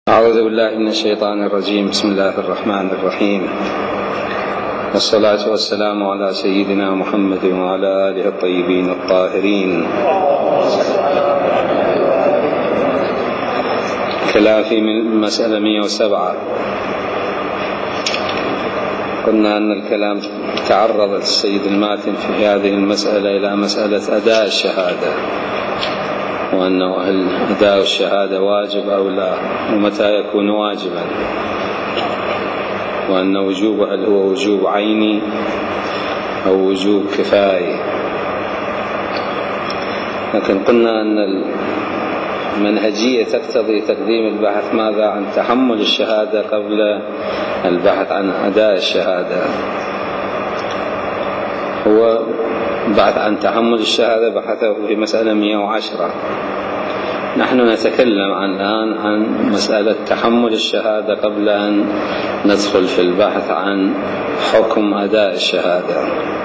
أعوذ بالله من الشيطان الرجيم. بسم الله الرحمن الرحيم، والصلاة والسلام على سيدنا محمد وعلى آله الطيبين الطاهرين. كلام في مسألة 107. قلنا أن الكلام تعرض السيد الماتن في هذه المسألة إلى مسألة أداء الشهادة، وأنه هل أداء الشهادة واجب أو لا، ومتى يكون واجبا، وأن وجوبه هل هو وجوب عيني أو وجوب كفائي. لكن قلنا أن المنهجية تقتضي تقديم البحث ماذا عن تحمل الشهادة قبل البحث عن أداء الشهادة. هو بحث عن تحمل الشهادة بحثه في مسألة 110. نحن نتكلم الآن عن مسألة تحمل الشهادة قبل أن ندخل في البحث عن حكم أداء الشهادة.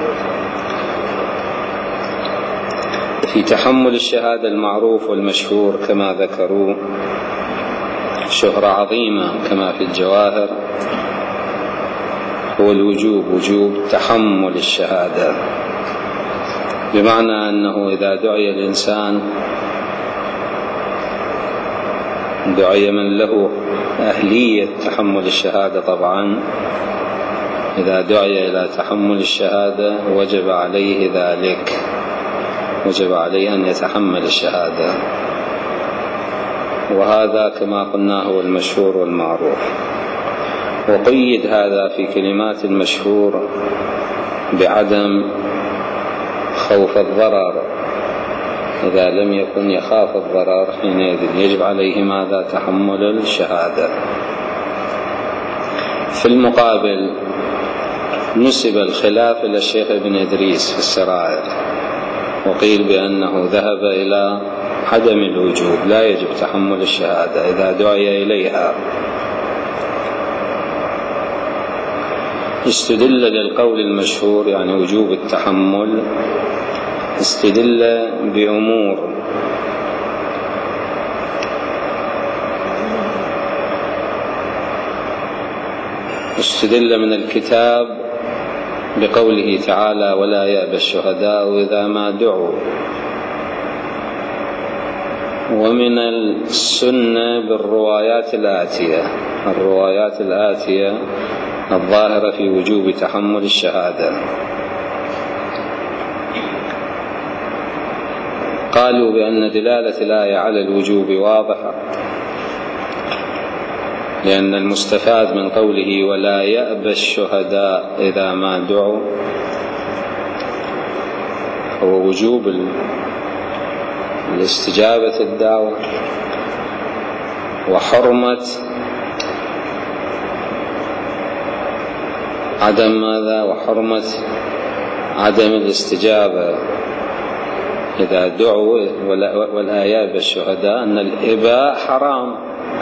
في تحمل الشهادة المعروف والمشهور كما ذكروا شهرة عظيمة كما في الجواهر هو الوجوب، وجوب تحمل الشهادة، بمعنى أنه إذا دعي الإنسان دعي من له أهلية تحمل الشهادة. طبعا إذا دعي إلى تحمل الشهادة وجب عليه ذلك، وجب عليه أن يتحمل الشهادة، وهذا كما قلنا هو المشهور والمعروف. وقيد هذا في كلمات المشهور بعدم خوف الضرر. إذا لم يكن يخاف الضرر حينئذ يجب عليه ماذا؟ تحمل الشهادة. في المقابل نسب الخلاف إلى الشيخ ابن إدريس في السرائر، وقيل بأنه ذهب إلى عدم الوجوب، لا يجب تحمل الشهادة إذا دعي إليها. استدل للقول المشهور يعني وجوب التحمل، استدل بأمور. استدل من الكتاب بقوله تعالى ولا يأبى الشهداء إذا ما دعوا، ومن السنة بالروايات الآتية، الروايات الآتية الظاهرة في وجوب تحمل الشهادة. قالوا بأن دلالة الآية على الوجوب واضحة، لأن المستفاد من قوله ولا يأبى الشهداء إذا ما دعوا هو وجوب الاستجابة الدعوة، وحرمة عدم ماذا؟ وحرمة عدم الاستجابة إذا دعوا. والآيات بالشهداء أن الإباء حرام،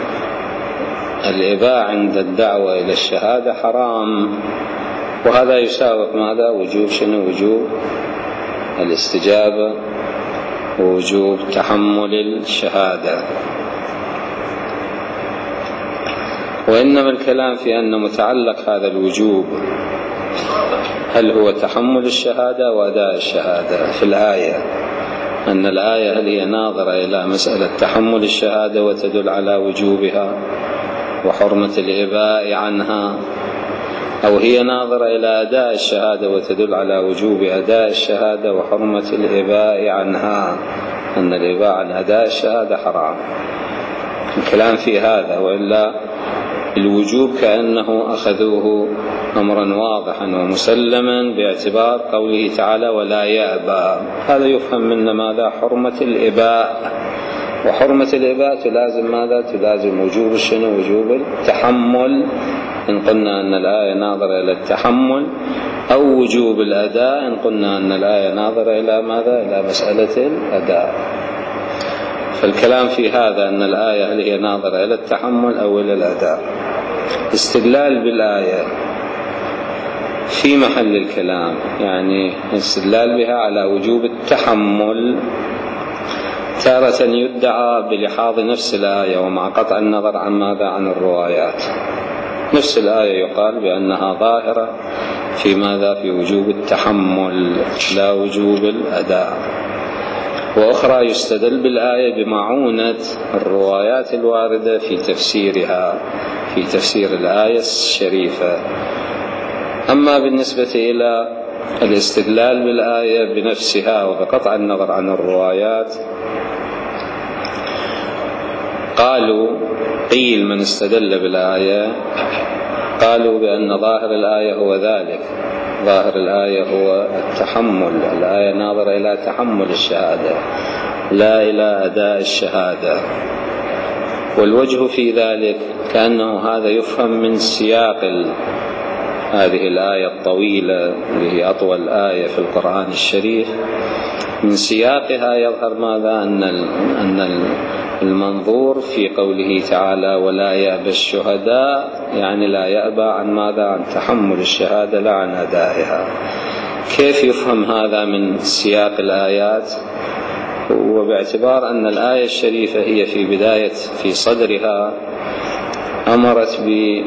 الإباء عند الدعوة إلى الشهادة حرام، وهذا يساوق ماذا؟ وجوب شنو؟ وجوب الاستجابة ووجوب تحمل الشهادة. وإنما الكلام في أن متعلق هذا الوجوب هل هو تحمل الشهادة وأداء الشهادة في الآية، أن الآية هل هي ناظرة إلى مسألة تحمل الشهادة وتدل على وجوبها وحرمة الإباء عنها، أو هي ناظرة إلى أداء الشهادة وتدل على وجوب أداء الشهادة وحرمة الإباء عنها، أن الإباء عن أداء الشهادة حرام. الكلام في هذا، وإلا الوجوب كأنه أخذوه أمرا واضحا ومسلما باعتبار قوله تعالى ولا يأبى. هذا يفهم منا ماذا؟ حرمة الإباء، وحرمة الإباء تلازم ماذا؟ تلازم وجوب شنو؟ وجوب التحمل، إن قلنا أن الآية ناظرة إلى التحمل، أو وجوب الأداء إن قلنا أن الآية ناظرة إلى ماذا؟ إلى مسألة الأداء. فالكلام في هذا أن الآية هل هي ناظرة إلى التحمل أو إلى الأداء. استدلال بالآية في محل الكلام، يعني استدلال بها على وجوب التحمل. تارة يدعى بلحاظ نفس الآية ومع قطع النظر عن ماذا عن الروايات. نفس الآية يقال بأنها ظاهرة في ماذا في وجوب التحمل لا وجوب الأداء، وأخرى يستدل بالآية بمعونة الروايات الواردة في تفسيرها في تفسير الآية الشريفة. أما بالنسبة إلى الاستدلال بالآية بنفسها وبقطع النظر عن الروايات، قيل من استدل بالآية قالوا بأن ظاهر الآية هو ذلك، ظاهر الآية هو التحمل، الآية ناظرة إلى تحمل الشهادة لا إلى أداء الشهادة. والوجه في ذلك كأنه هذا يفهم من سياق هذه الآية الطويلة اللي هي أطول آية في القرآن الشريف. من سياقها يظهر ماذا أن المنظور في قوله تعالى ولا يأبى الشهداء، يعني لا يأبى عن ماذا عن تحمل الشهادة لا عن أدائها. كيف يفهم هذا من سياق الآيات؟ وباعتبار أن الآية الشريفة هي في صدرها أمرت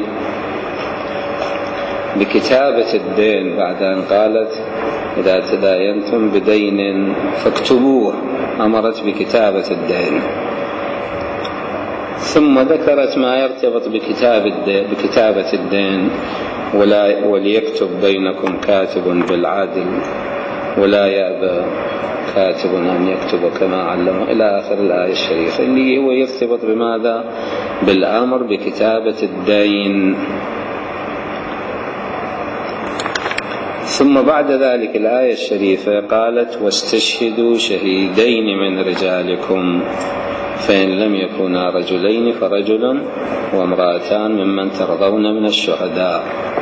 بكتابة الدين بعد أن قالت إذا تداينتم بدين فاكتبوه، أمرت بكتابة الدين، ثم ذكرت ما يرتبط بكتابة الدين وليكتب بينكم كاتب بالعدل ولا يأبى كاتب أن يكتب كما علمه إلى آخر الآية الشريفة، اللي هو يرتبط بماذا؟ بالأمر بكتابة الدين. ثم بعد ذلك الآية الشريفة قالت واستشهدوا شهيدين من رجالكم فإن لم يكونا رجلين فرجل وامرأتان ممن ترضون من الشهداء.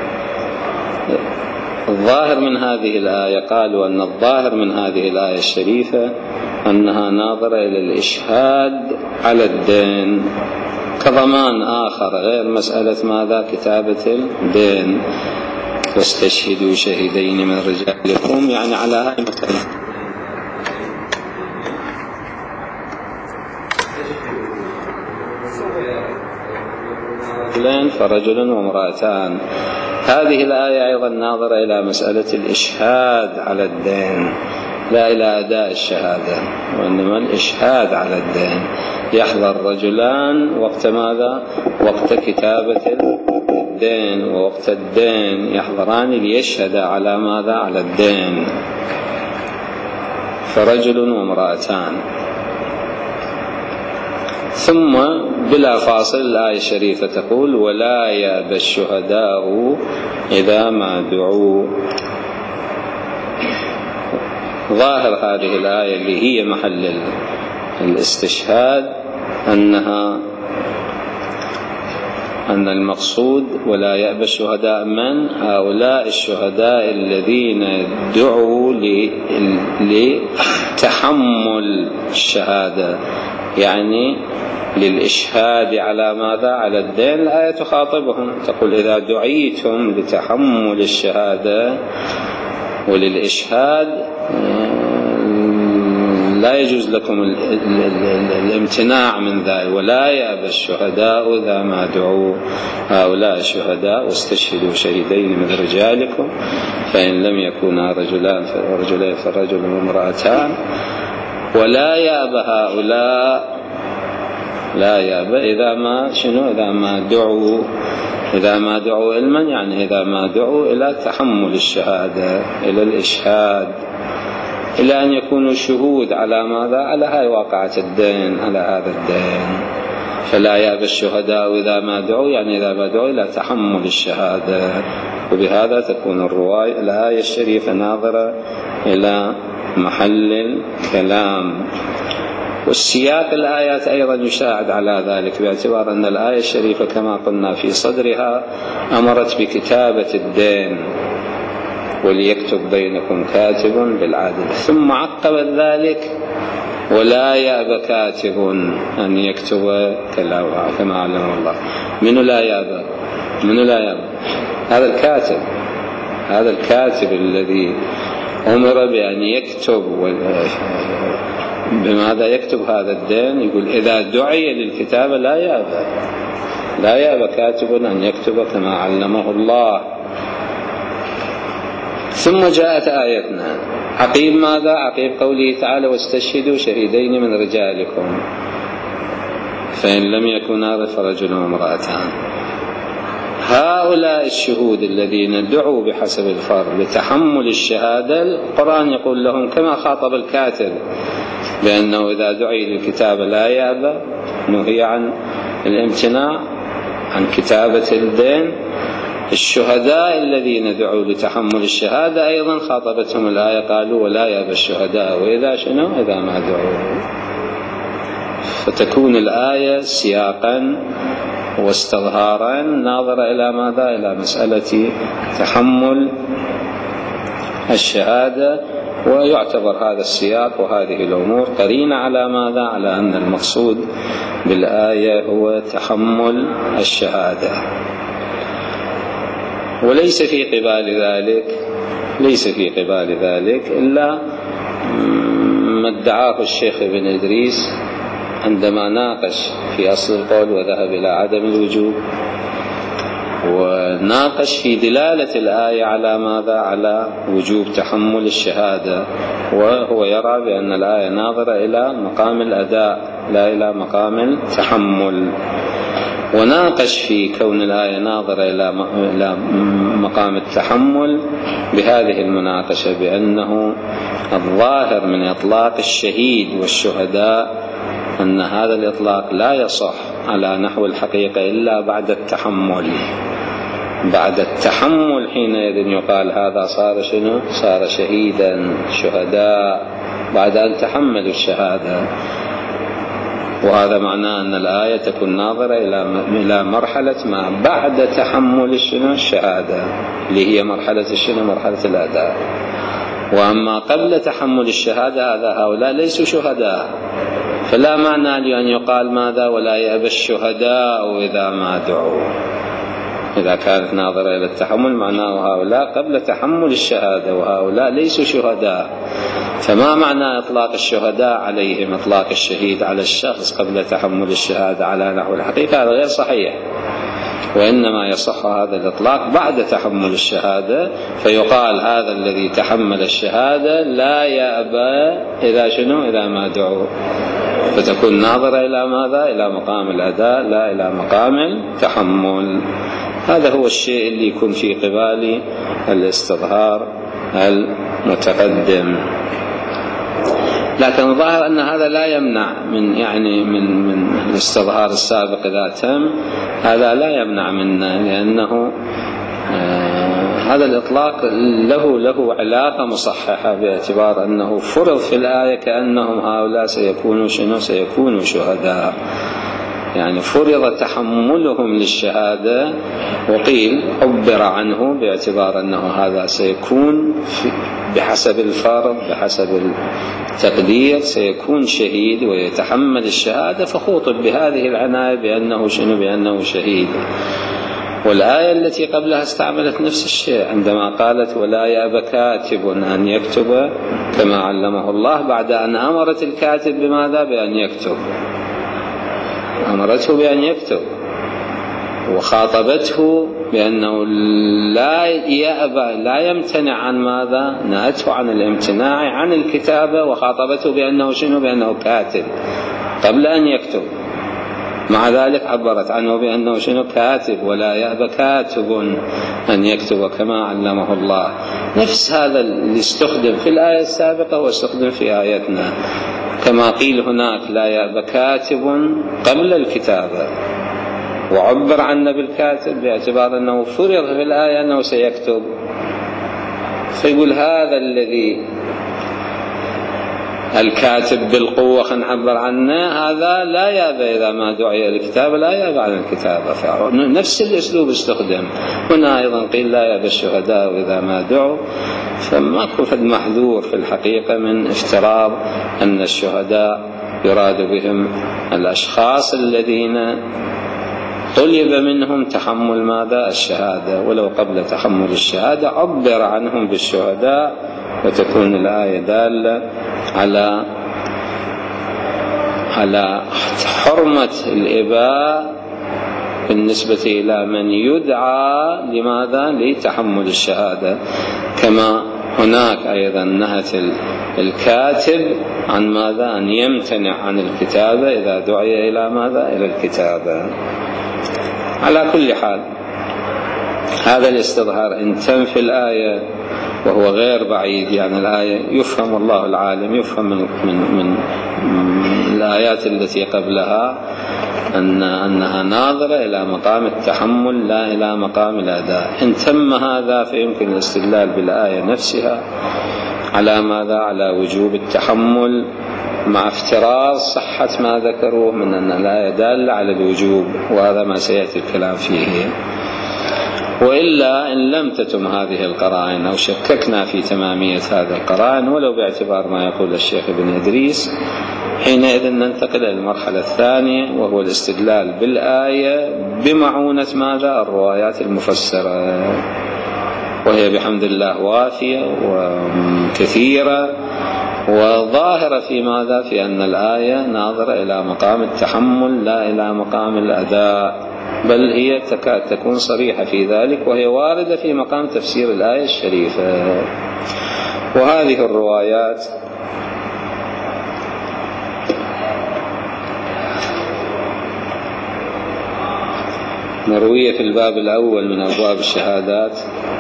الظاهر من هذه الآية قالوا أن الظاهر من هذه الآية الشريفة أنها ناظرة إلى الإشهاد على الدين كضمان آخر غير مسألة ماذا كتابة الدين. واستشهدوا شهيدين من رجالكم يعني على هاي مثلا فرجل وامرأتان. هذه الآية أيضا ناظرة إلى مسألة الإشهاد على الدين لا إلى أداء الشهادة، وإنما الإشهاد على الدين. يحضر رجلان وقت ماذا؟ وقت كتابة الدين، ووقت الدين يحضران ليشهد على ماذا؟ على الدين. فرجل وامرأتان. ثم بلا فاصل الآية الشريفة تقول ولا يأبى الشهداء إذا ما دعوا. ظاهر هذه الآية اللي هي محل الاستشهاد أن المقصود ولا يأبى الشهداء من هؤلاء الشهداء الذين دعوا لتحمل الشهادة، يعني للإشهاد على ماذا؟ على الدين. الآية تخاطبهم تقول إذا دعيتم لتحمل الشهادة وللإشهاد لا يجوز لكم الامتناع من ذلك. ولا يأبى الشهداء إذا ما دعوا هؤلاء الشهداء واستشهدوا شهيدين من رجالكم فإن لم يكونا رجلين فرجل وامرأتان. ولا يأبى هؤلاء، لا يأبى إذا ما دعوا علما، يعني إذا ما دعوا إلى تحمل الشهادة إلى الإشهاد إلى أن يكونوا شهود على ماذا؟ على هاي واقعة الدين، على هذا الدين. فلا يأبى الشهداء إذا ما دعوا، يعني إذا ما دعوا إلى تحمل الشهادة. وبهذا تكون الآية الشريفة ناظرة إلى محل الكلام. والسياق الآيات أيضا يساعد على ذلك، باعتبار أن الآية الشريفة كما قلنا في صدرها أمرت بكتابة الدين وليكتب بينكم كاتب بالعدل، ثم عقب ذلك ولا يأبى كاتب أن يكتب كما علمه الله. من لا يأبى؟ هذا الكاتب الذي أمر بأن يكتب بماذا يكتب هذا الدين؟ يقول إذا دعي للكتابة لا يأبى كاتب أن يكتب كما علمه الله. ثم جاءت آيتنا عقيب ماذا؟ عقيب قوله تعالى واستشهدوا شهيدين من رجالكم فإن لم يكونا فرجل وامرأتان. هؤلاء الشهود الذين دعوا بحسب الفرض لتحمل الشهادة، القرآن يقول لهم كما خاطب الكاتب بأنه إذا دعي للكتابة لا يأبى، نهي عن الامتناع عن كتابة الدين. الشهداء الذين دعوا لتحمل الشهادة أيضا خاطبتهم الآية، قالوا ولا يأبى الشهداء وإذا شنو؟ إذا ما دعوا. فتكون الآية سياقا واستظهارا ناظرة إلى ماذا؟ إلى مسألة تحمل الشهادة، ويعتبر هذا السياق وهذه الأمور قرينة على ماذا؟ على أن المقصود بالآية هو تحمل الشهادة. وليس في قبال ذلك إلا ما ادعاه الشيخ ابن إدريس عندما ناقش في أصل القول وذهب إلى عدم الوجوب، وناقش في دلالة الآية على ماذا؟ على وجوب تحمل الشهادة، وهو يرى بأن الآية ناظرة إلى مقام الأداء لا إلى مقام التحمل. وناقش في كون الآية ناظرة إلى مقام التحمل بهذه المناقشة بأنه الظاهر من إطلاق الشهيد والشهداء أن هذا الإطلاق لا يصح على نحو الحقيقة إلا بعد التحمل. بعد التحمل حينئذ يقال هذا صار شنو؟ صار شهيدا شهداء بعد أن تحملوا الشهادة. وهذا معناه أن الآية تكون ناظرة إلى مرحلة ما بعد تحمل الشهادة اللي هي مرحلة مرحلة الأداء. وأما قبل تحمل الشهادة هؤلاء ليسوا شهداء، فلا معنى لأن يقال ماذا؟ ولا يأبى الشهداء إذا ما دعوا. إذا كانت ناظرة إلى التحمل معناه هؤلاء قبل تحمل الشهادة وهؤلاء ليسوا شهداء. فما معنى إطلاق الشهداء عليهم إطلاق الشهيد على الشخص قبل تحمل الشهادة على نحو الحقيقة؟ هذا غير صحيح، وإنما يصح هذا الإطلاق بعد تحمل الشهادة، فيقال هذا الذي تحمل الشهادة لا يأبى إذا شنو؟ إذا ما دعوا. فتكون ناظرة إلى ماذا؟ إلى مقام الأداء لا إلى مقام التحمل. هذا هو الشيء اللي يكون في قبال الاستظهار المتقدم. لكن ظاهر أن هذا لا يمنع من الاستظهار السابق إذا تم، هذا لا يمنع منه، لأنه هذا الإطلاق له علاقة مصححة باعتبار أنه فرض في الآية كأنهم هؤلاء سيكونوا شهداء، يعني فرض تحملهم للشهادة، وقيل عبر عنه باعتبار أنه هذا سيكون بحسب الفرض بحسب التقدير سيكون شهيد ويتحمل الشهادة، فخوطب بهذه العناية بأنه شهيد. والآية التي قبلها استعملت نفس الشيء عندما قالت ولا يأبى كاتب أن يكتب كما علمه الله، بعد أن أمرت الكاتب بماذا؟ بأن يكتب، أمرته بأن يكتب وخاطبته بأنه لا يأبى لا يمتنع عن ماذا؟ نهته عن الامتناع عن الكتابة، وخاطبته بأنه بأنه كاتب قبل أن يكتب. مع ذلك عبرت عنه بأنه كاتب، ولا يأبى كاتب أن يكتب كما علمه الله. نفس هذا اللي استخدم في الآية السابقة واستخدم في آيتنا، كما قيل هناك لا يأبى كاتب قبل الكتابة، وعبر عنه بالكاتب باعتبار أنه فرض في الآية أنه سيكتب. فيقول هذا الذي الكاتب بالقوة خنعبر عنه هذا لا يأبى إذا ما دعي الكتابة، لا يأبى عن الكتابة. نفس الأسلوب استخدم هنا أيضا، قيل لا يأبى الشهداء إذا ما دعوا. فما كفد محذور في الحقيقة من افتراض أن الشهداء يراد بهم الأشخاص الذين طلب منهم تحمل ماذا؟ الشهادة، ولو قبل تحمل الشهادة عبر عنهم بالشهداء، وتكون الآية دالة على على حرمة الإباء بالنسبة إلى من يدعى لماذا؟ لتحمل الشهادة، كما هناك أيضا نهت الكاتب عن ماذا؟ أن يمتنع عن الكتابة إذا دعي إلى ماذا؟ إلى الكتابة. على كل حال هذا الاستظهار إن تنفي الآية وهو غير بعيد، يعني الآية يفهم الله العالم يفهم من الآيات التي قبلها أنها ناظرة إلى مقام التحمل لا إلى مقام الأداء. إن تم هذا فيمكن الاستدلال بالآية نفسها على ماذا؟ على وجوب التحمل، مع افتراض صحة ما ذكروه من أن الآية دالة على الوجوب، وهذا ما سيأتي الكلام فيه. وإلا إن لم تتم هذه القرائن أو شككنا في تمامية هذا القرائن ولو باعتبار ما يقول الشيخ ابن إدريس، حينئذ ننتقل إلى المرحلة الثانية، وهو الاستدلال بالآية بمعونة ماذا؟ الروايات المفسرة، وهي بحمد الله وافية وكثيرة وظاهرة في ماذا؟ في أن الآية ناظرة إلى مقام التحمل لا إلى مقام الأداء، بل هي تكاد تكون صريحة في ذلك، وهي واردة في مقام تفسير الآية الشريفة. وهذه الروايات مروية في الباب الأول من أبواب الشهادات.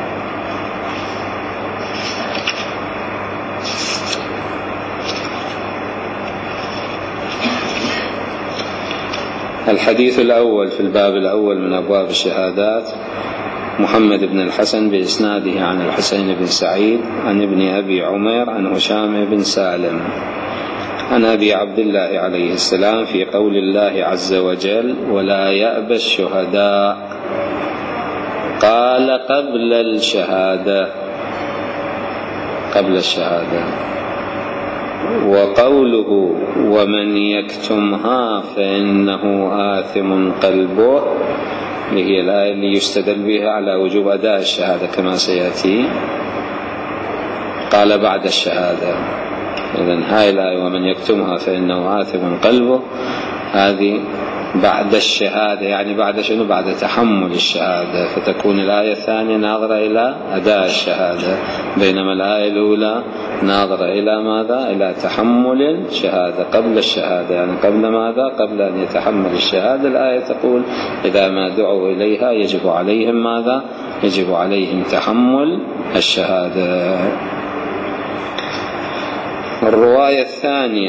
الحديث الأول في الباب الأول من أبواب الشهادات محمد بن الحسن بإسناده عن الحسين بن سعيد عن ابن أبي عمير عن هشام بن سالم عن أبي عبد الله عليه السلام في قول الله عز وجل: ولا يأبى الشهداء، قال قبل الشهادة، وقوله ومن يكتمها فإنه آثم قلبه، هي الآية اللي يستدل بها على وجوب أداء الشهادة كما سيأتي، قال بعد الشهادة. إذن هاي الآية ومن يكتمها فإنه آثم قلبه هذه بعد الشهادة، يعني بعد شنو؟ بعد تحمل الشهادة، فتكون الآية الثانية ناظرة إلى أداء الشهادة، بينما الآية الأولى ناظرة إلى ماذا؟ إلى تحمل الشهادة قبل الشهادة، يعني قبل ماذا؟ قبل أن يتحمل الشهادة. الآية تقول إذا ما دعوا إليها يجب عليهم ماذا؟ يجب عليهم تحمل الشهادة. الرواية الثانية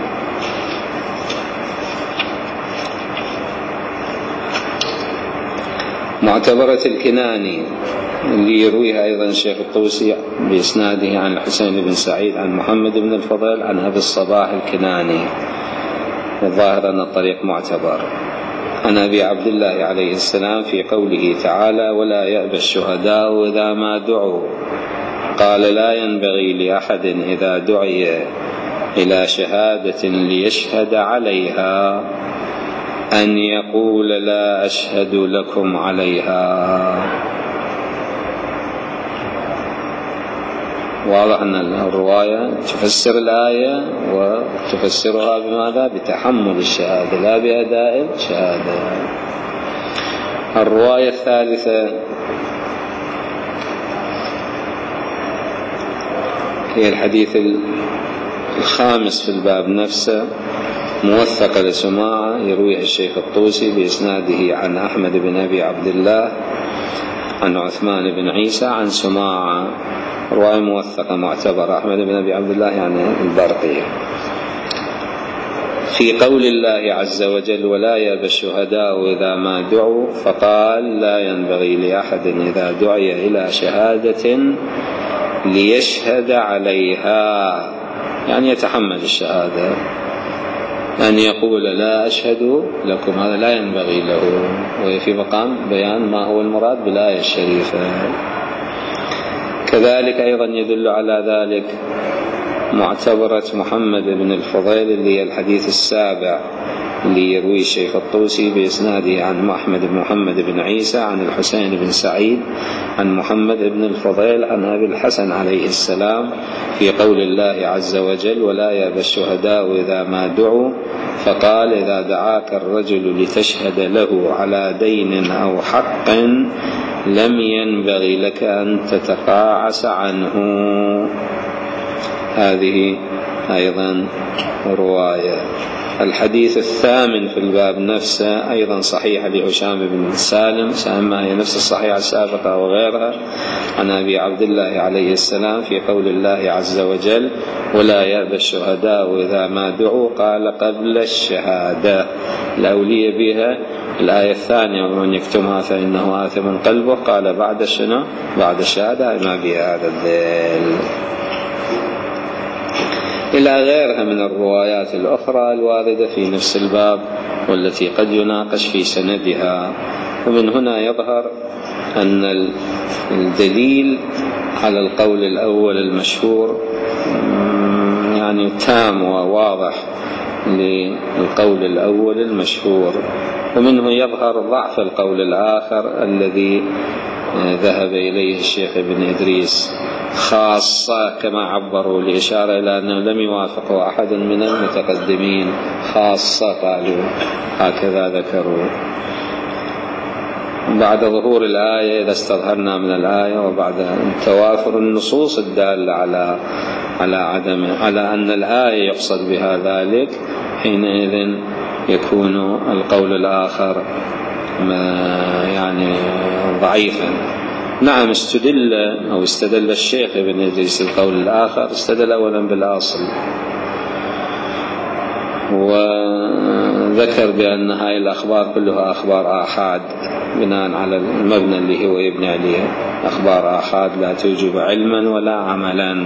معتبرة الكناني اللي يرويها أيضا الشيخ الطوسي بإسناده عن الحسين بن سعيد عن محمد بن الفضيل عن أبي الصباح الكناني، الظاهر أن الطريق معتبر، عن أبي عبد الله عليه السلام في قوله تعالى: ولا يأبى الشهداء إذا ما دعوا، قال لا ينبغي لأحد إذا دعي إلى شهادة ليشهد عليها أن يقول لا أشهد لكم عليها. واضح أن الرواية تفسر الآية وتفسرها بماذا؟ بتحمل الشهادة لا بأداء الشهادة. الرواية الثالثة هي الحديث الخامس في الباب نفسه، موثقة لسماعة، يرويها الشيخ الطوسي بإسناده عن أحمد بن أبي عبد الله عن عثمان بن عيسى عن سماعة، رواية موثقة معتبرة. أحمد بن أبي عبد الله يعني البرقي، في قول الله عز وجل: ولا يأبى الشهداء إذا ما دعوا، فقال: لا ينبغي لأحد إذا دعي إلى شهادة ليشهد عليها، يعني يتحمل الشهادة، أن يقول لا أشهد لكم، هذا لا ينبغي له، وهي في مقام بيان ما هو المراد بالآية الشريفة. كذلك أيضا يدل على ذلك معتبرة محمد بن الفضيل اللي هي الحديث السابع ليروي الشيخ الطوسي بإسناده عن أحمد بن محمد بن عيسى عن الحسين بن سعيد عن محمد بن الفضيل عن أبي الحسن عليه السلام في قول الله عز وجل: ولا يأبى الشهداء إذا ما دعوا، فقال: إذا دعاك الرجل لتشهد له على دين أو حق لم ينبغي لك أن تتقاعس عنه. هذه أيضا رواية. الحديث الثامن في الباب نفسه أيضا صحيح لهشام بن سالم، سأما هي نفس الصحيحة السابقة وغيرها، عن أبي عبد الله عليه السلام في قول الله عز وجل: ولا يأبى الشهداء إذا ما دعوا، قال: قبل الشهادة. الأولية بها الآية الثانية: ومن يكتمها فإنه آثم قلبه. قال: بعد شنو؟ بعد الشهادة ما بها هذا الذيل. إلى غيرها من الروايات الأخرى الواردة في نفس الباب والتي قد يناقش في سندها. ومن هنا يظهر أن الدليل على القول الأول المشهور يعني تام وواضح للقول الأول المشهور، ومنه يظهر ضعف القول الآخر الذي ذهب إليه الشيخ ابن إدريس، خاصة كما عبروا لإشارة إلى أنه لم يوافقه أحد من المتقدمين، خاصة قالوا هكذا ذكروا. بعد ظهور الآية إذا استظهرنا من الآية وبعد توافر النصوص الدالة على أن الآية يقصد بها ذلك، حينئذ يكون القول الآخر يعني ضعيفا. نعم، استدل الشيخ ابن إدريس القول الآخر، استدل أولا بالأصل وذكر بأن هاي الأخبار كلها أخبار آحاد بناء على المبنى اللي هو يبني عليه، أخبار آحاد لا توجب علما ولا عملا.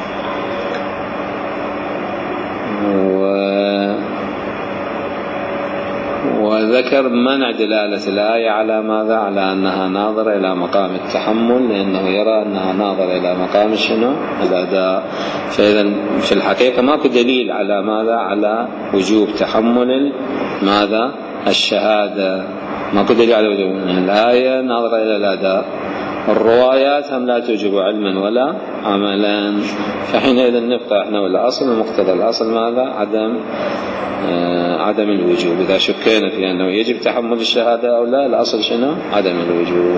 وذكر منع دلالة الآية على ماذا؟ على أنها ناظرة إلى مقام التحمل، لأنه يرى أنها ناظرة إلى مقام شنو؟ الأداء. فإذا في الحقيقة ماكو دليل على ماذا؟ على وجوب تحمل ماذا؟ الشهادة. ماكو دليل على وجوب. الآية ناظرة إلى الأداء، الروايات هم لا توجب علما ولا عملا. فحينئذ نبقى احنا والأصل، ومقتضى الأصل ماذا؟ عدم الوجوب. إذا شكينا في أنه يجب تحمل الشهادة أو لا، الأصل شنو؟ عدم الوجوب.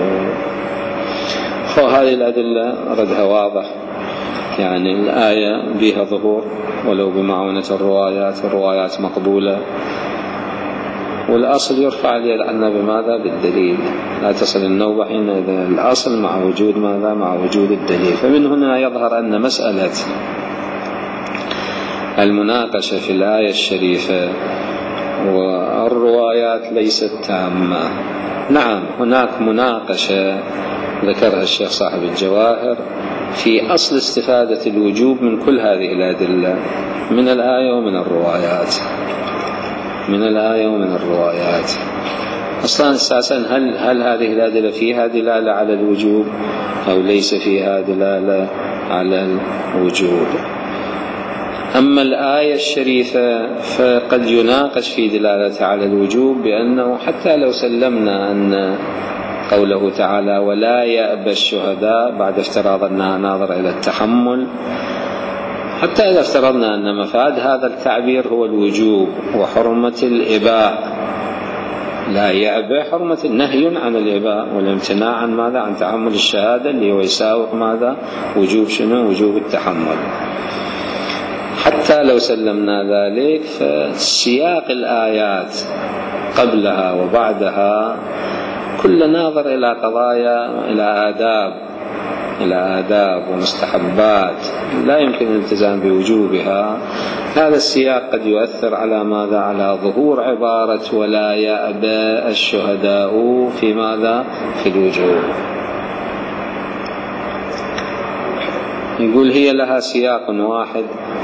هذه الأدلة ردها واضح، يعني الآية بها ظهور ولو بمعونة الروايات مقبولة، والأصل يرفع اليد عنا بماذا؟ بالدليل. لا تصل النوبة حينئذ الأصل مع وجود ماذا؟ مع وجود الدليل. فمن هنا يظهر أن مسألة المناقشة في الآية الشريفة والروايات ليست تامة. نعم، هناك مناقشة ذكرها الشيخ صاحب الجواهر في أصل استفادة الوجوب من كل هذه الأدلة، من الآية ومن الروايات. أصلا أساسا هل هذه الأدلة فيها دلالة على الوجوب أو ليس فيها دلالة على الوجوب؟ أما الآية الشريفة فقد يناقش في دلالة على الوجوب، بأنه حتى لو سلمنا أن قوله تعالى ولا يأبى الشهداء بعد افتراض أنها ناظر إلى التحمل، حتى إذا افترضنا أن مفاد هذا التعبير هو الوجوب وحرمة الإباء، لا يأبى حرمة النهي عن الإباء والامتناع عن ماذا؟ عن تحمل الشهادة، اللي هو يساوق ماذا؟ وجوب شنو؟ وجوب التحمل. حتى لو سلمنا ذلك، فسياق الآيات قبلها وبعدها كل ناظر إلى قضايا، إلى آداب ومستحبات لا يمكن الالتزام بوجوبها. هذا السياق قد يؤثر على ماذا؟ على ظهور عبارة ولا يأبى الشهداء في ماذا؟ في الوجوب. يقول هي لها سياق واحد،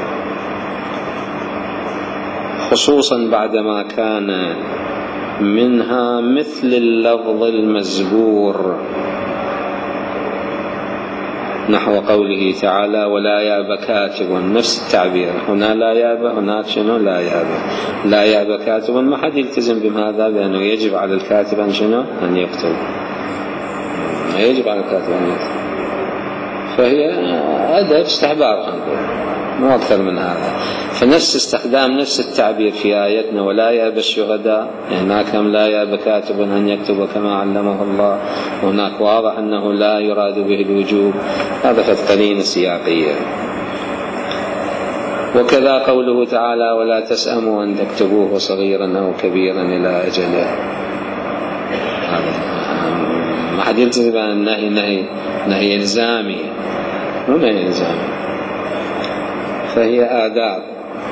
خصوصا بعدما كان منها مثل اللفظ المزبور نحو قوله تعالى ولا يأب كاتب، نفس التعبير، هنا لا يأب، هناك شنو لا يأب. لا يأب كاتب ما حد يلتزم بهذا، لأنه يجب على الكاتب أن شنو أن يكتب، يجب على الكاتب أن يكتب، فهي أدب استحباب مو أكثر من هذا. فنفس استخدام نفس التعبير في آيتنا ولا يأب الشهداء، هناك لا يأب كاتب أن يكتب كما علمه الله، هناك واضح أنه لا يراد به الوجوب، هذا في قرينة سياقية. وكذا قوله تعالى ولا تسأموا أن تكتبوه صغيرا أو كبيرا إلى أجله، ما حد يلتزم عن النهي، نهي إلزامي مو نهي إلزامي، فهي آداب.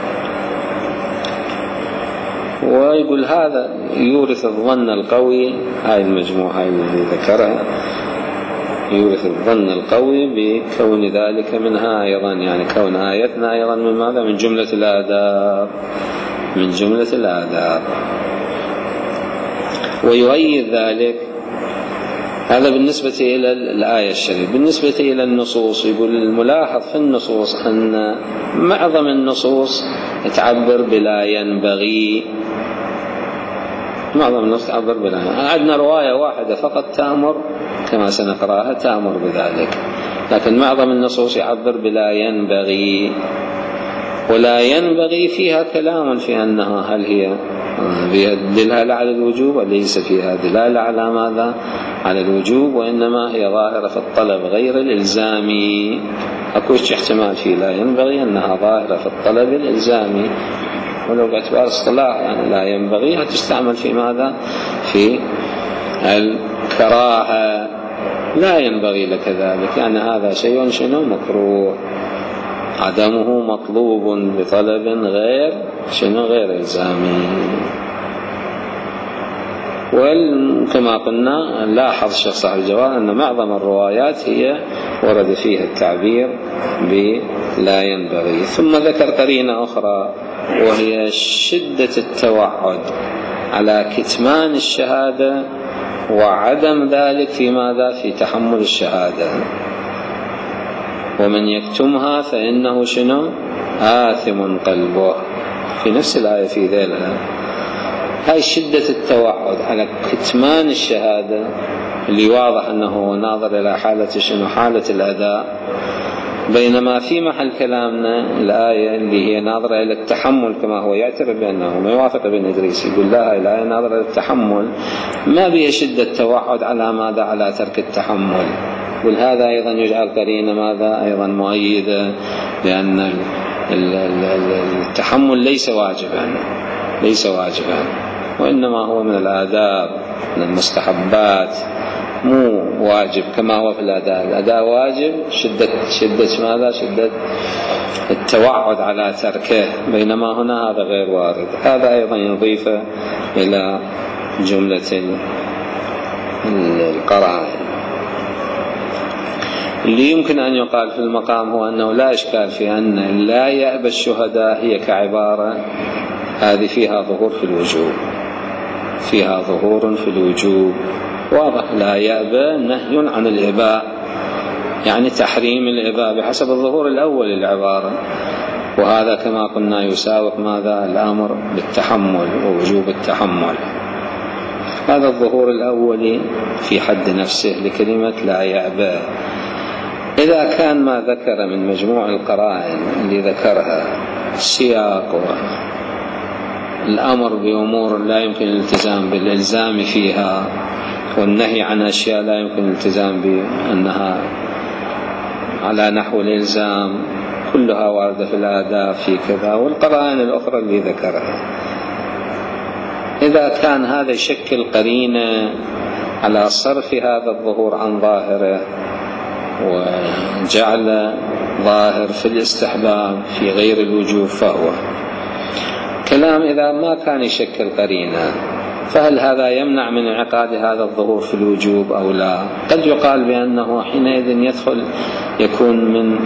ويقول هذا يورث الظن القوي، هاي المجموعة اللي ذكرها يورث الظن القوي بكون ذلك منها أيضا، يعني كون آيتنا أيضا من ماذا؟ من جملة الآداب، من جملة الآداب. ويؤيد ذلك هذا بالنسبة إلى الآية الشريفة. بالنسبة إلى النصوص يقول الملاحظ في النصوص أن معظم النصوص تعبر بلا ينبغي، معظم النصوص تعبر بلا ينبغي. عندنا رواية واحدة فقط تأمر كما سنقرأها تأمر بذلك، لكن معظم النصوص يعبر بلا ينبغي. ولا ينبغي فيها كلام في أنها هل هي دلالة على الوجوب وليس فيها دلالة على ماذا؟ على الوجوب، وإنما هي ظاهرة في الطلب غير الإلزامي. أكوش احتمال في لا ينبغي أنها ظاهرة في الطلب الإلزامي، ولو باعتبار اصطلاح يعني لا ينبغي تستعمل في ماذا؟ في الكراهة. لا ينبغي لك ذلك يعني هذا شيء شنو مكروه، عدمه مطلوب بطلب غير شنو غير إلزامي. وكما قلنا لاحظ الشيخ صاحب الجواب أن معظم الروايات هي ورد فيها التعبير بلا ينبغي. ثم ذكر قرينة أخرى وهي شدة التوعد على كتمان الشهادة وعدم ذلك في ماذا؟ في تحمل الشهادة. ومن يكتمها فإنه شنو؟ آثم قلبه، في نفس الآية في ذيلها. هاي شدة التوعد على كتمان الشهادة اللي واضح أنه ناظر إلى حالة شنو؟ حالة الأداء، بينما في محل كلامنا الآية اللي هي ناظرة إلى التحمل كما هو يعترف بأنه ما يوافق ابن إدريس، يقول لا الآية ناظرة إلى التحمل ما بها شدة توعد على ماذا؟ على ترك التحمل. وهذا أيضا يجعل قرينة ماذا؟ أيضا مؤيدة، لأن التحمل ليس واجبا، ليس واجبا، وإنما هو من الآداب، من المستحبات، مو واجب كما هو في الأداء. الأداء واجب شدة ماذا؟ شدة التوعد على تركه، بينما هنا هذا غير وارد. هذا أيضا يضيف إلى جملة القرائن. اللي يمكن أن يقال في المقام هو أنه لا إشكال في أن لا يأبى الشهداء هي كعبارة هذه فيها ظهور في الوجوب، فيها ظهور في الوجوب واضح. لا يأبى نهي عن الإباء، يعني تحريم الإباء بحسب الظهور الأول للعبارة، وهذا كما قلنا يساوق ماذا؟ الأمر بالتحمل ووجوب التحمل. هذا الظهور الأول في حد نفسه لكلمة لا يأبى. إذا كان ما ذكر من مجموع القرائن اللي ذكرها السياق والأمر بأمور لا يمكن الالتزام بالإلزام فيها، والنهي عن أشياء لا يمكن الالتزام بأنها على نحو الإلزام، كلها واردة في الآداب في كذا، والقرائن الأخرى اللي ذكرها. إذا كان هذا يشكل قرينة على صرف هذا الظهور عن ظاهره وجعل ظاهر في الاستحباب في غير الوجوب فهو كلام. إذا ما كان يشكل قرينة فهل هذا يمنع من انعقاد هذا الظهور في الوجوب أو لا؟ قد يقال بأنه حينئذ يدخل يكون من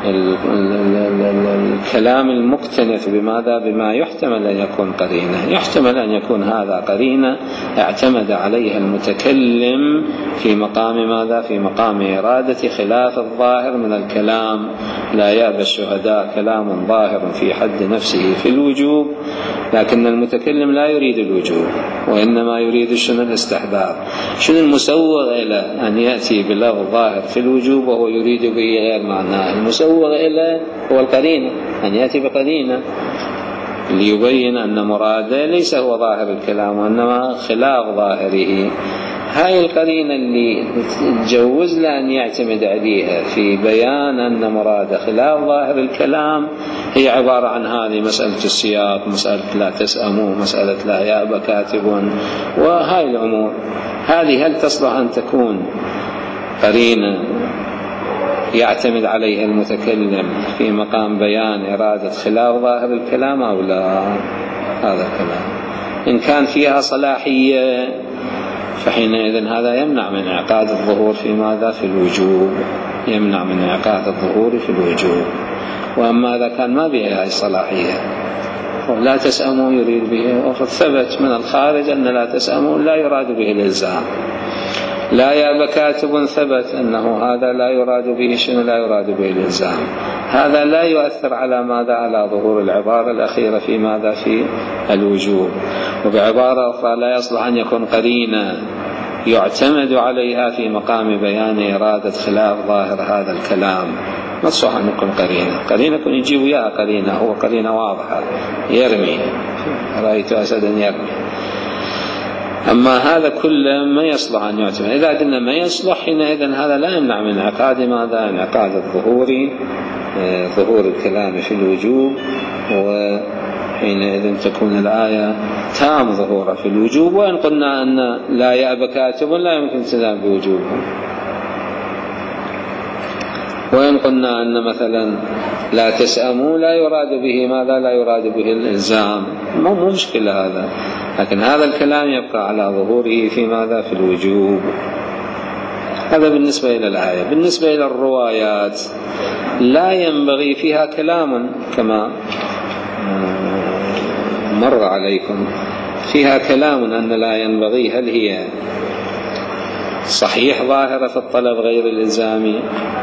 الكلام المكتنف بماذا؟ بما يحتمل أن يكون قرينة. يحتمل أن يكون هذا قرينة اعتمد عليها المتكلم في مقام ماذا؟ في مقام إرادة خلاف الظاهر من الكلام. لا يأبى الشهداء كلام ظاهر في حد نفسه في الوجوب، لكن المتكلم لا يريد الوجوب وإنما يريد شنو؟ الاستحباب. شنو المسوغ إلى أن يأتي بلفظ ظاهر في الوجوب وهو يريد به غير معناه؟ المسوغ إلى هو القرينة، أن يأتي بقرينة ليبين أن مراده ليس هو ظاهر الكلام وإنما خلاف ظاهره. هاي القرينة اللي تجوز له أن يعتمد عليها في بيان أن مراد خلاف ظاهر الكلام هي عبارة عن هذه مسألة السياق، مسألة لا تسأموا، مسألة لا يأبى كاتب، وهاي الأمور. هذه هل تصلح أن تكون قرينة يعتمد عليها المتكلم في مقام بيان إرادة خلاف ظاهر الكلام أو لا؟ هذا الكلام إن كان فيها صلاحية فحينئذ هذا يمنع من إعقاد الظهور في ماذا؟ في الوجوب، يمنع من إعقاد الظهور في الوجوب. وأما إذا كان ما بها هذه الصلاحية لا تسأموا يريد به، وقد ثبت من الخارج أن لا تسأموا لا يراد به الإلزام. لا يأبى كاتب ثبت أنه هذا لا يراد به شنو؟ لا يراد به الإلزام. هذا لا يؤثر على ماذا؟ على ظهور العبارة الأخيرة في ماذا؟ في الوجوب. وبعبارة أخرى لا يصلح أن يكون قرينة يعتمد عليها في مقام بيان إرادة خلاف ظاهر هذا الكلام. ما صح أن يكون قرينة يكون يجيب وياها قرينة، هو قرينة واضحة يرمي، رأيت أسدا يرمي. أما هذا كله ما يصلح أن يعتمد. إذا قلنا ما يصلح حينئذ هذا لا يمنع من انعقاد ماذا؟ انعقاد ظهور الكلام في الوجوب، وحينئذ تكون الآية تام ظهورها في الوجوب. وإن قلنا أن لا يأبى كاتب لا يمكن التزام بوجوبه، وإن قلنا أن مثلا لا تسأموا لا يراد به ماذا؟ لا يراد به الإلزام، مو مشكلة هذا، لكن هذا الكلام يبقى على ظهوره في ماذا؟ في الوجوب. هذا بالنسبة إلى الآية. بالنسبة إلى الروايات لا ينبغي فيها كلام كما مر عليكم، فيها كلام أن لا ينبغي. هل هي صحيح ظاهرة في الطلب غير الإلزامي؟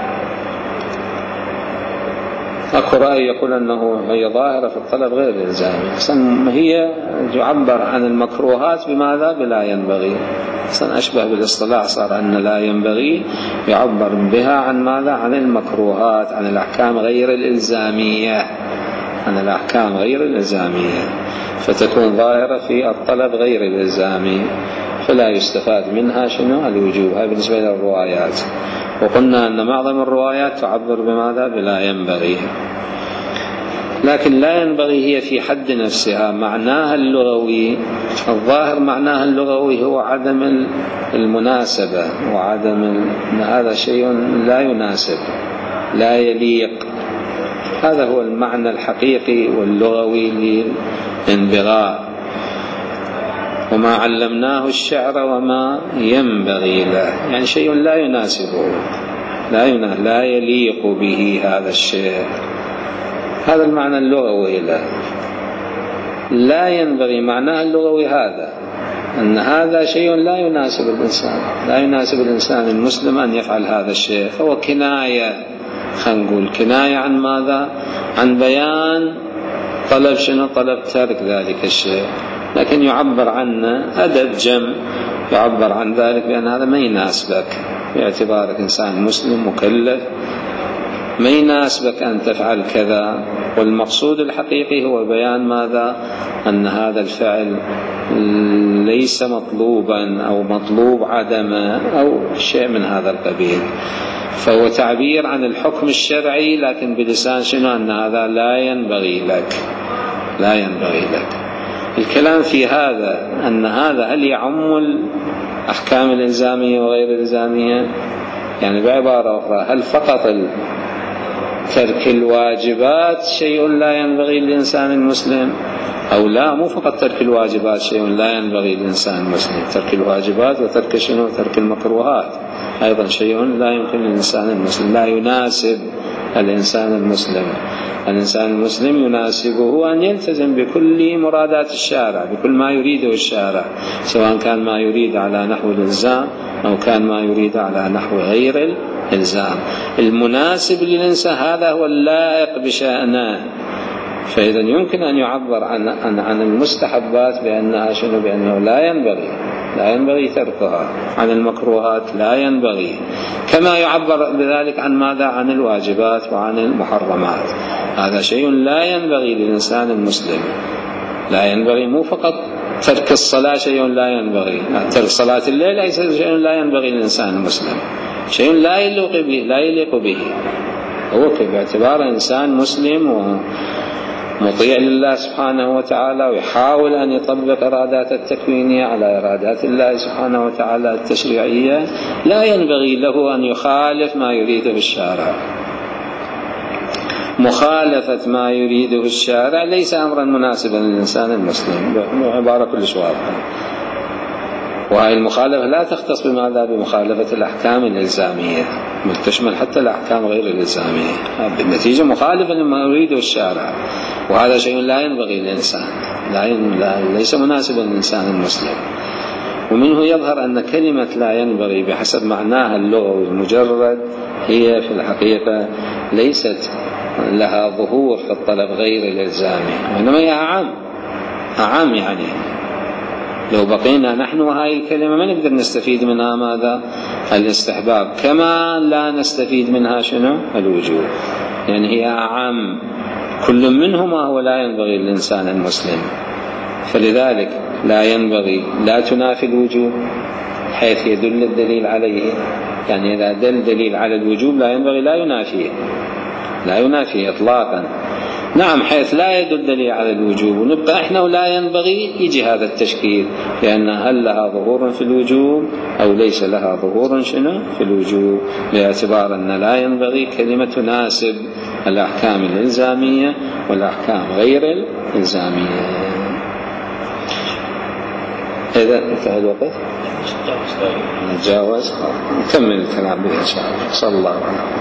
أكو رأي يقول أنه هي ظاهرة في الطلب غير الإلزامي، أصلا هي تعبر عن المكروهات بماذا؟ بلا ينبغي. أصلا أشبه بالاصطلاح صار أن لا ينبغي يعبر بها عن ماذا؟ عن المكروهات، عن الأحكام غير الإلزامية، عن الأحكام غير الإلزامية، فتكون ظاهرة في الطلب غير الإلزامي، فلا يستفاد منها شنو؟ الوجوب. هذا بالنسبة للروايات. وقلنا أن معظم الروايات تعبر بماذا؟ بلا ينبغي. لكن لا ينبغي هي في حد نفسها معناها اللغوي الظاهر، معناها اللغوي هو عدم المناسبة، وعدم هذا شيء لا يناسب لا يليق. هذا هو المعنى الحقيقي واللغوي للانبغاء. وما علمناه الشعر وما ينبغي له، يعني شيء لا يناسبه، لا يليق به هذا الشيء. هذا المعنى اللغوي له. لا ينبغي معناه اللغوي هذا، أن هذا شيء لا يناسب الإنسان، لا يناسب الإنسان المسلم أن يفعل هذا الشيء. فهو كناية، خلينا نقول كناية عن ماذا؟ عن بيان طلب شنو؟ طلب ترك ذلك الشيء، لكن يعبر عنه أدب جم، يعبر عن ذلك بأن هذا ما يناسبك باعتبارك إنسان مسلم مكلف، ما يناسبك أن تفعل كذا. والمقصود الحقيقي هو بيان ماذا؟ أن هذا الفعل ليس مطلوبا أو مطلوب عدمه أو شيء من هذا القبيل. فهو تعبير عن الحكم الشرعي لكن بلسان شنو؟ أن هذا لا ينبغي لك، لا ينبغي لك. الكلام في هذا أن هذا هل يعم الأحكام الإلزامية وغير الإلزامية؟ يعني بعبارة أخرى، هل فقط ترك الواجبات شيء لا ينبغي للإنسان المسلم، أو لا، مو فقط ترك الواجبات شيء لا ينبغي للإنسان المسلم، ترك الواجبات وترك شنو؟ ترك المكروهات أيضا شيء لا يمكن للإنسان المسلم، لا يناسب الإنسان المسلم. الإنسان المسلم يناسبه أن يلتزم بكل مرادات الشارع، بكل ما يريده الشارع، سواء كان ما يريد على نحو الإلزام أو كان ما يريد على نحو غير الإلزام. المناسب للإنسان هذا هو اللائق بشأنه. فإذا يمكن أن يعبر عن المستحبات بأنها شنو؟ بأنه لا ينبغي تركها. عن المكروهات لا ينبغي، كما يعبر بذلك عن ماذا؟ عن الواجبات وعن المحرمات. هذا شيء لا ينبغي للإنسان المسلم. لا ينبغي، مو فقط ترك الصلاة شيء لا ينبغي، ترك صلاة الليل ليس شيء لا ينبغي للإنسان المسلم، شيء لا يليق به. هو باعتباره إنسان مسلم ومطيع لله سبحانه وتعالى، ويحاول أن يطبق إرادات التكوينية على إرادات الله سبحانه وتعالى التشريعية، لا ينبغي له أن يخالف ما يريده الشارع. مخالفة ما يريده الشارع ليس أمرا مناسبا للإنسان المسلم، عبارة كلش واضحة. وهذه المخالفة لا تختص بماذا؟ بمخالفة الأحكام الإلزامية، بل تشمل حتى الأحكام غير الإلزامية. بالنتيجة مخالفة لما يريده الشارع، وهذا شيء لا ينبغي للإنسان، ليس مناسبا للإنسان المسلم. ومنه يظهر أن كلمة لا ينبغي بحسب معناها اللغوي المجرد هي في الحقيقة ليست لها ظهور في الطلب غير الإلزامي، وإنما هي أعم. يعني لو بقينا نحن وهاي الكلمة ما نقدر نستفيد منها ماذا؟ الاستحباب، كما لا نستفيد منها شنو؟ الوجوب. يعني هي أعم، كل منهما هو لا ينبغي للإنسان المسلم. فلذلك لا ينبغي لا تنافي الوجوب حيث يدل الدليل عليه، يعني إذا دل دليل على الوجوب لا ينبغي لا ينافيه إطلاقا. نعم، حيث لا يدل دليل على الوجوب ونبقى إحنا ولا ينبغي، يجي هذا التشكيل، لأن هل لها ظهور في الوجوب أو ليس لها ظهور شنو في الوجوب، باعتبار أن لا ينبغي كلمة تناسب الأحكام الإلزامية والأحكام غير الإلزامية. إذا انتهى الوقت نتجاوز، نكمل الكلام به إن شاء الله. صلى الله عليه وسلم.